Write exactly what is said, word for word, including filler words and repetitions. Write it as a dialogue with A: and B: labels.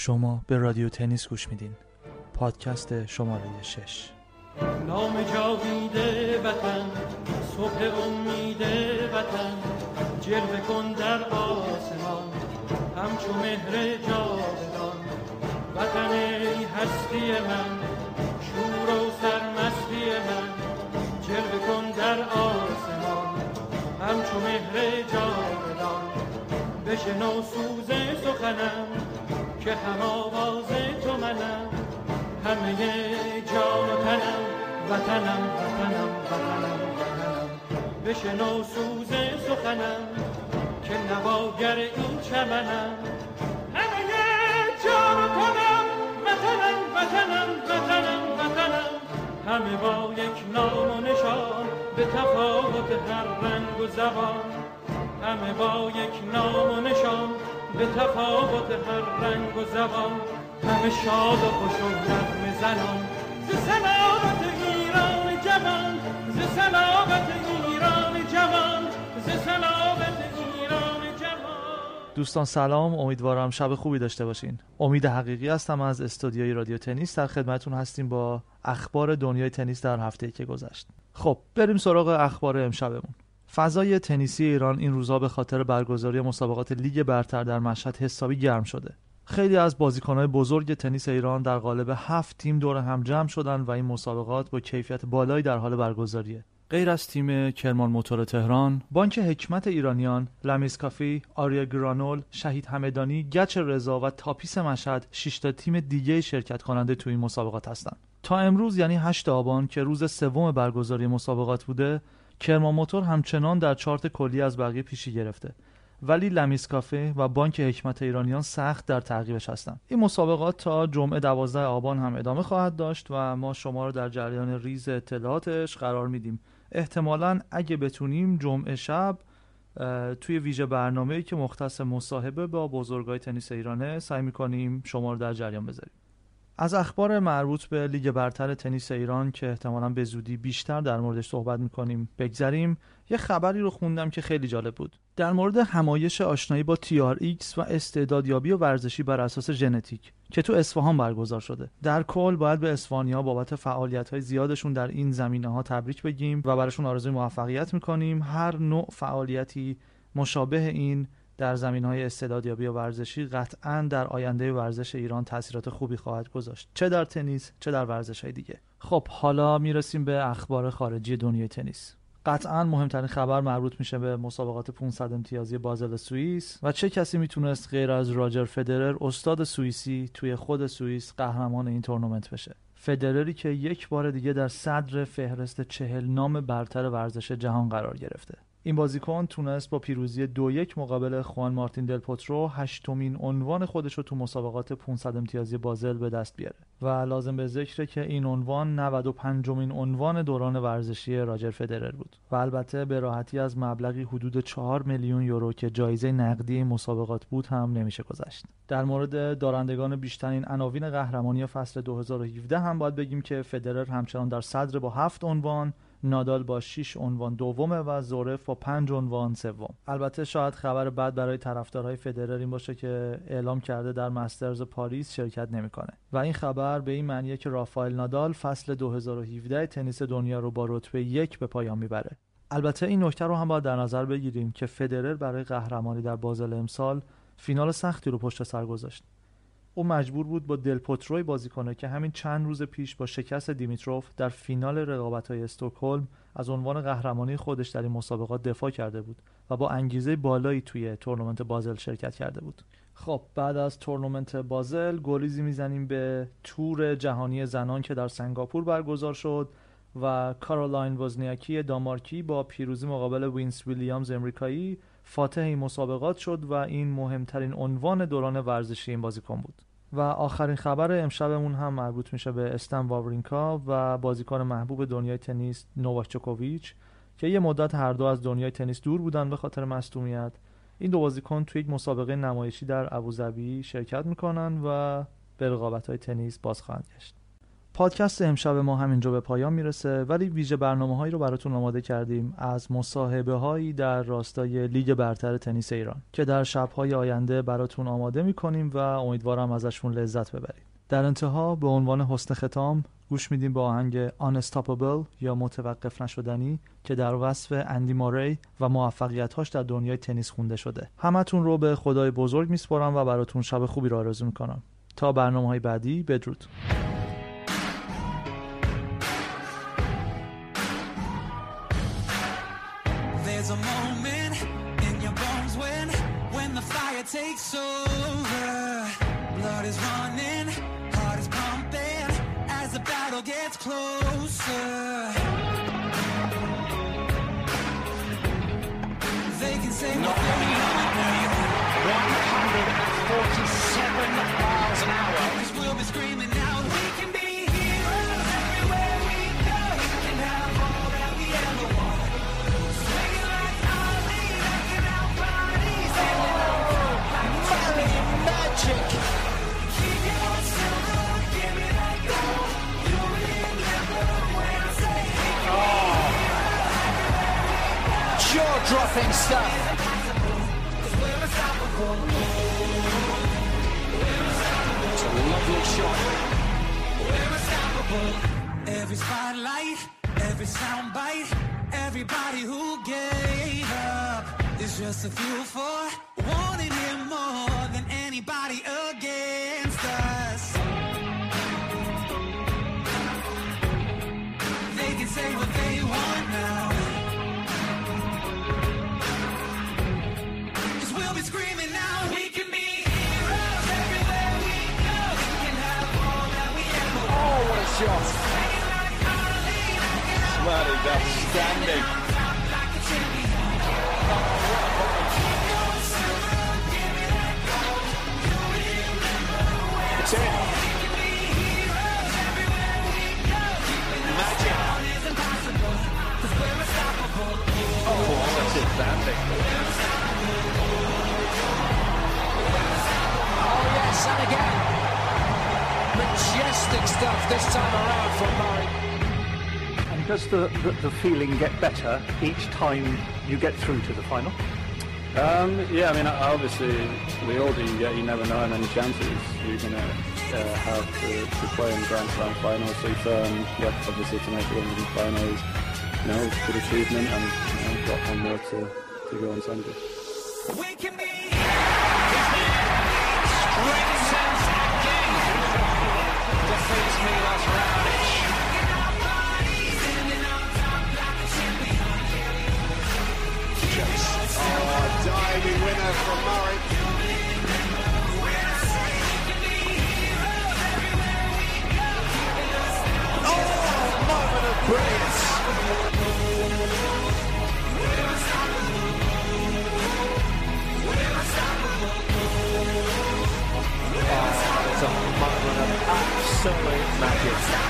A: شما به رادیو تنیس گوش میدین، پادکست شماره شش.
B: نام جاویده وطن، صبح امید وطن، جلوه کن در آسمان همچو مهر جاودان. وطن ای هستی من، شور و سرمستی من، جلوه کن در آسمان همچو مهر جاودان. بشنو سوز سخنم که هم آواز تو منم، همه جان و تنم وطنم وطنم وطنم وطنم. بشنو سوز سخنم که نواگر این چمنم، همه جان و تنم وطنم وطنم وطنم وطنم. همه با یک نام و نشان به تفاوت هر رنگ و زبان، همه با یک نام و نشان به تفاوت هر رنگ و زبان. همه شاد و خوش و نغمه زنان ز سلامت ایران جوان، ز سلامت ایران جوان، ز سلامت ایران جوان.
A: دوستان سلام، امیدوارم شب خوبی داشته باشین. امید حقیقی هستم از استودیوی رادیو تنیس، در خدمتتون هستیم با اخبار دنیای تنیس در هفته‌ای که گذشت. خب بریم سراغ اخبار امشبمون. فضای تنیسی ایران این روزها به خاطر برگزاری مسابقات لیگ برتر در مشهد حسابی گرم شده. خیلی از بازیکن‌های بزرگ تنیس ایران در قالب هفت تیم دور هم جمع شدن و این مسابقات با کیفیت بالایی در حال برگزاریه. غیر از تیم کرمان موتور تهران، بانک حکمت ایرانیان، لمیسکافی، آریا گرانول، شهید همدانی، گچ رضا و تاپیس مشهد شش تا تیم دیگه شرکت کننده تو این مسابقات هستن. تا امروز یعنی هشت آبان که روز سوم برگزاری مسابقات بوده، کرمان موتور همچنان در چارت کلی از بقیه پیشی گرفته، ولی لمیسکافه و بانک حکمت ایرانیان سخت در تعقیبش هستند. این مسابقات تا جمعه دوازده آبان هم ادامه خواهد داشت و ما شما رو در جریان ریز اطلاعاتش قرار میدیم. احتمالاً اگه بتونیم جمعه شب توی ویژه برنامه‌ای که مختص مصاحبه با بزرگای تنیس ایرانه سعی می‌کنیم شما رو در جریان بذاریم. از اخبار مربوط به لیگ برتر تنیس ایران که احتمالاً به زودی بیشتر در موردش صحبت می‌کنیم بگذریم. یه خبری رو خوندم که خیلی جالب بود در مورد همایش آشنایی با تی آر ایکس و استعدادیابی و ورزشی بر اساس ژنتیک که تو اصفهان برگزار شده. در کل باید به اصفهانی‌ها بابت فعالیت‌های زیادشون در این زمینه‌ها تبریک بگیم و براشون آرزوی موفقیت می‌کنیم. هر نوع فعالیتی مشابه این در زمینه‌های استعدادیابی و ورزشی قطعاً در آینده ورزش ایران تاثیرات خوبی خواهد گذاشت، چه در تنیس چه در ورزش‌های دیگه. خب حالا میرسیم به اخبار خارجی دنیای تنیس. قطعاً مهمترین خبر مربوط میشه به مسابقات پانصد امتیازی بازل سوئیس و چه کسی میتونست غیر از راجر فدرر استاد سوئیسی توی خود سوئیس قهرمان این تورنمنت بشه. فدرری که یک بار دیگه در صدر فهرست چهل نام برتر ورزش جهان قرار گرفته. این بازیکن تونست با پیروزی دو یک مقابل خوان مارتین دل پوترو هشتمین عنوان خودش رو تو مسابقات پانصد امتیازی بازل به دست بیاره و لازم به ذکره که این عنوان نود و پنجمین عنوان دوران ورزشی راجر فدرر بود و البته به راحتی از مبلغی حدود چهار میلیون یورو که جایزه نقدی این مسابقات بود هم نمیشه گذشت. در مورد دارندگان بیشترین عناوین قهرمانی فصل دو هزار و هفده هم باید بگیم که فدرر همچنان در صدر با هفت عنوان، نادال با شش عنوان دومه و زورف با پنج عنوان سوم. البته شاید خبر بد برای طرفدارهای فدرر این باشه که اعلام کرده در مسترز پاریس شرکت نمیکنه و این خبر به این معنیه که رافائل نادال فصل دو هزار و هفده تنیس دنیا رو با رتبه یک به پایان میبره. البته این نکته رو هم باید در نظر بگیریم که فدرر برای قهرمانی در بازل امسال فینال سختی رو پشت سر گذاشت. او مجبور بود با دل پوتروی بازی کنه که همین چند روز پیش با شکست دیمیتروف در فینال رقابت‌های استکهلم از عنوان قهرمانی خودش در این مسابقات دفاع کرده بود و با انگیزه بالایی توی تورنمنت بازل شرکت کرده بود. خب بعد از تورنمنت بازل گلیزی میزنیم به تور جهانی زنان که در سنگاپور برگزار شد و کارولاین وزنیاکی دانمارکی با پیروزی مقابل وینس ویلیامز امریکایی فاتح این مسابقات شد و این مهمترین عنوان دوران ورزشی این بازیکن بود. و آخرین خبر امشبمون هم مربوط میشه به استن واورینکا و بازیکن محبوب دنیای تنیس نوواک جوکوویچ که یه مدت هر دو از دنیای تنیس دور بودن به خاطر مصدومیت. این دو بازیکن توی یک مسابقه نمایشی در ابوظبی شرکت میکنن و به رقابت‌های تنیس باز خواهند گشت. پادکست امشب ما همینجا به پایان میرسه، ولی ویژه برنامه‌هایی رو براتون آماده کردیم از مصاحبه‌هایی در راستای لیگ برتر تنیس ایران که در شب‌های آینده براتون آماده می‌کنیم و امیدوارم ازشون لذت ببرید. در انتها به عنوان حسن ختام گوش میدیم به آهنگ Unstoppable یا متوقف نشدنی که در وصف اندی موری و موفقیت‌هاش در دنیای تنیس خونده شده. همتون رو به خدای بزرگ میسپارم و براتون شب خوبی رو آرزو می‌کنم. تا برنامه‌های بعدی، بدرود.
C: There's a moment in your bones when when the fire takes over. Blood is running, heart is pumping as the battle gets closer. They can say
D: not coming in one hundred forty-seven miles an hour.
C: 'Cause we'll be screaming now. We can be heroes everywhere we go. We can have all that we ever want. Swinging like Ali, rocking out bodies, standing on top like
D: Mary Magic.
C: keep your silver, give me that gold. You remember when I say
D: Oh, jaw-dropping stuff.
C: 'cause we're unstoppable.
D: It's a lovely shot.
C: We're unstoppable. Every spotlight, every soundbite, everybody who gave up is just a fuel for wanting him more than anybody against us. They can say what they want now, 'cause we'll be screaming now. We can be heroes everywhere we go. We can have all that we ever want.
D: Oh, what a shot.
E: That is outstanding.
D: It's in. Magic.
E: Oh, that's outstanding.
D: Oh, yes, and again. Majestic stuff this time around from Murray.
F: And does the, the, the feeling get better each time you get through to the final?
G: Um, yeah, I mean, obviously, the older you get, you never know how many chances you're going to uh, have to, to play in Grand Slam finals. So, um, yeah, obviously, to make it into the finals, you know, good achievement, and you know, got one more to, to go on Sunday.
C: We can be
D: Strengthens again. Defeats Milos Raonic.
E: Oh, diving winner from Murray.
D: Oh, moment of brilliance. Oh, it's a moment of absolute magic.